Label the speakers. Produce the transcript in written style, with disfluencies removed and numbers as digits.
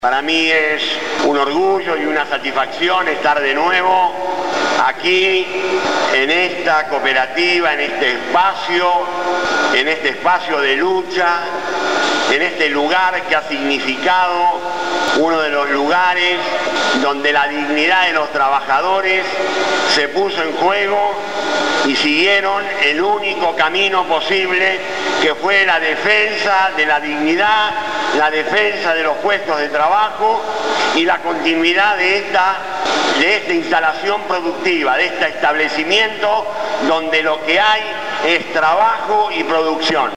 Speaker 1: Para mí es un orgullo y una satisfacción estar de nuevo aquí en esta cooperativa, en este espacio de lucha, en este lugar que ha significado uno de los lugares donde la dignidad de los trabajadores se puso en juego y siguieron el único camino posible, que fue la defensa de la dignidad, la defensa de los puestos de trabajo y la continuidad de esta instalación productiva, de este establecimiento donde lo que hay es trabajo y producción.